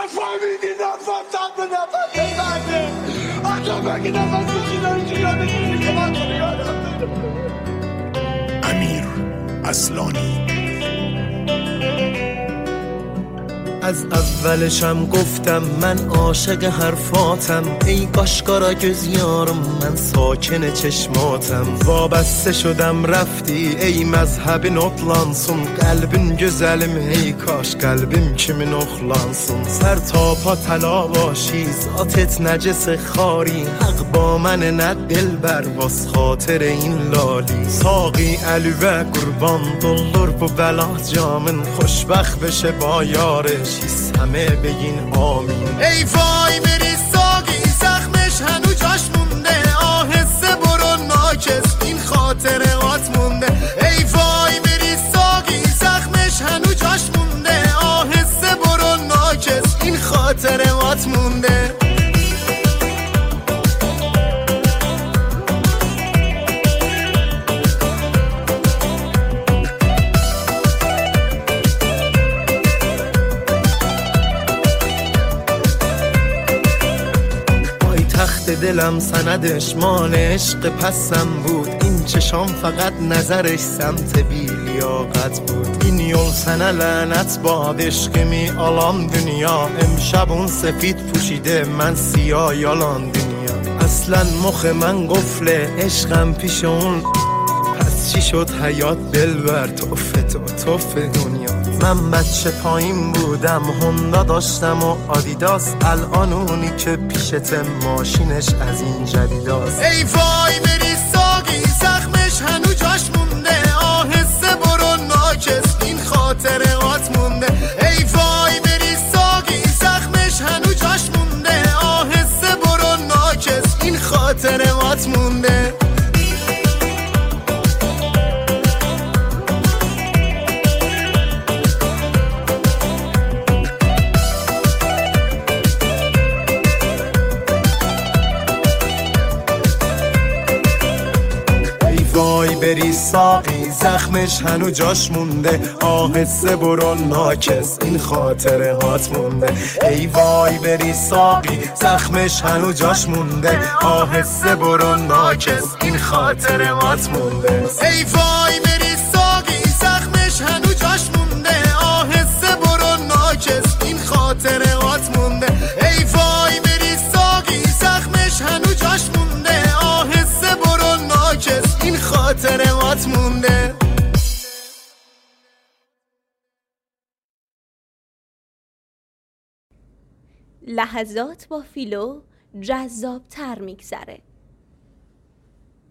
نفهمیدی نفهمتم به نفهم بزنه حتی بگی نفهم کشیدن چی یادت میگی که من تو یادم امیر اصلانی. از اولشم گفتم من عاشق حرفاتم، ای قاشقارا göz یارم من ساکن چشماتم. وابسته شدم رفتی ey mezhebin otlansın, قلبin güzelim ey kaş قلبim kimin oxlansın. سر تا پا طلا باشی ذاتت نجس خاری، حق با من نه دلبر واس خاطر این لالی. ساقی علی و قربان دلور bu بلا جامن، خوشبخت بشه با یارش همه بگین آمین. ای وای بری ساقی زخمش هنو جاش مونده، آهسته برو ناکس این خاطرات مونده. ای وای بری ساقی زخمش هنو جاش مونده، آهسته برو ناکس این خاطرات مونده. تخت دلم سندش مال عشق پسم بود، این چشام فقط نظرش سمت بیلیاقت بود. این یol sənə lənət bad eşqimi alan dünya، امشب اون سفید پوشیده من سیاه یالان دنیا. اصلا مخ من قفله عشقم پیش اون، پس چی شد حیات دلبر توف دنیا. من بچه پایین بودم هوندا داشتم و آدیداس، الان اونی که پیشت ماشینش از این جدیداست. ای وای بری ساقی زخمش هنو جاش مونده، آهسته برو ناکس این خاطرات مونده. ای وای بری ساقی زخمش هنو جاش مونده، آهسته برو ناکس این خاطرات مونده. وای بری ساقی زخمش هنو جاش مونده، آهسته برو ناکس این خاطرات مونده. ای وای بری ساقی زخمش هنو جاش مونده، آهسته برو ناکس این خاطرات مونده. ای وای بری ساقی زخمش هنو جاش مونده، آهسته برو ناکس این خاطرات مونده. ای وای بری ساقی زخمش هنو جاش مونده، آهسته برو ناکس این خاطرات مونده. لحظات با فیلو جذاب تر میگذره.